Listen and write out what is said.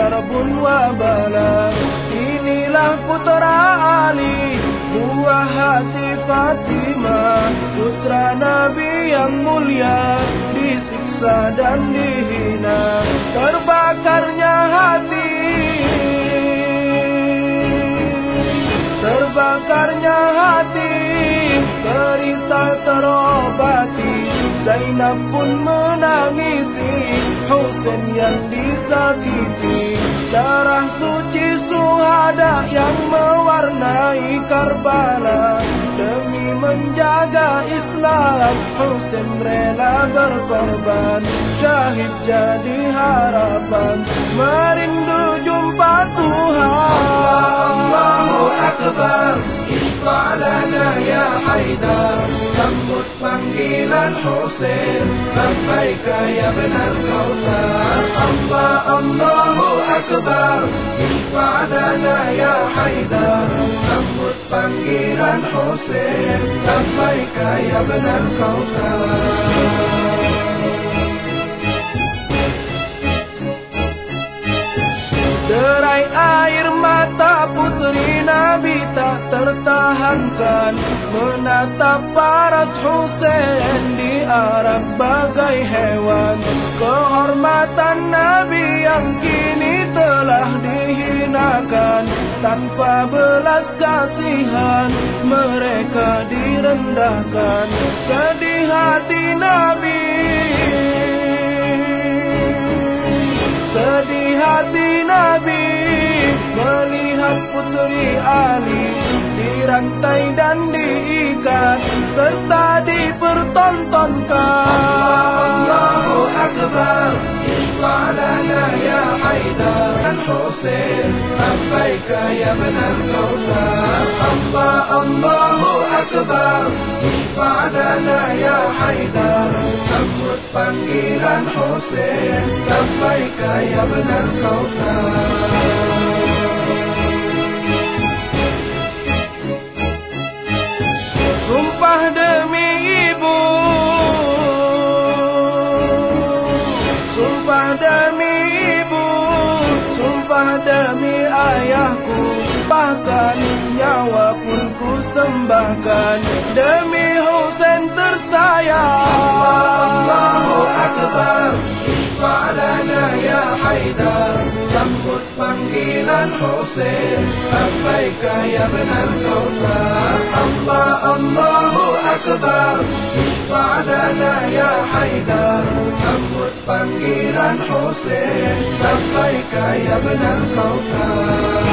karbun wa bala. Inilah putra Ali, buah hati Fatimah, putra Nabi yang mulia, disiksa dan dihina, terbakarnya hati, terbakarnya hati, cerita terobati. Zainab pun menangisi Husain yang disakiti. Darah suci syuhada yang mewarnai Karbala. Demi menjaga Islam, Husain rela berkorban. Syahid jadi harapan, merindu jumpa Tuhan. Allahu Akbar, isfa' lana ya Haidar. Sambut panggilan Husain, labbaika ya benar Kautsar. Allahu Akbar, isfa' lana ya Haidar. Sambut panggilan Husain, labbaika ya benar Kautsar. Derai air mata putri Nabi tak tertahankan, menatap paras Husain diarak bagai hewan. Kehormatan Nabi yang kini telah dihinakan, tanpa belas kasihan mereka direndahkan. Sedih hati Nabi, sedih hati Nabi melihat putri Ali dirantai dan diikat serta dipertontonkan. Allahu Akbar, isfa' lana ya Haidar. Husain, labbaika ya benar Kautsar. Allahu Akbar, isfa' lana ya Haidar. Sambut panggilan Husain, labbaika ya benar Kautsar. Sumpah demi ibu, sumpah demi ibu, sumpah demi ayahku, bahkan nyawa pun ku sembahkan demi Husain tersayang. Allahu Akbar, isfa' lana ya Haidar. Sambut panggilan Husain, labbaika ya benar Kautsar. Allahu Akbar, isfa' lana ya Haidar. Sambut panggilan Husain, labbaika ya benar Kautsar.